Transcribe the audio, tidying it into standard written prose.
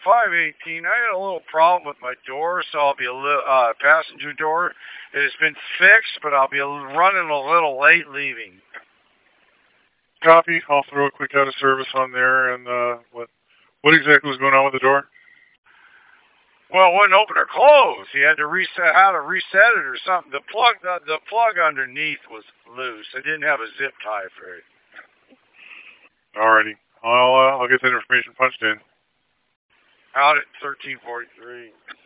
518. I had a little problem with my door, so I'll be a little passenger door. It has been fixed, but I'll be running a little late leaving. Copy. I'll throw a quick out of service on there. And what exactly was going on with the door? Well, it wouldn't open or close. You had to reset how to reset it or something. The plug underneath was loose. I didn't have a zip tie for it. Alrighty. I'll get that information punched in. Out at 1343.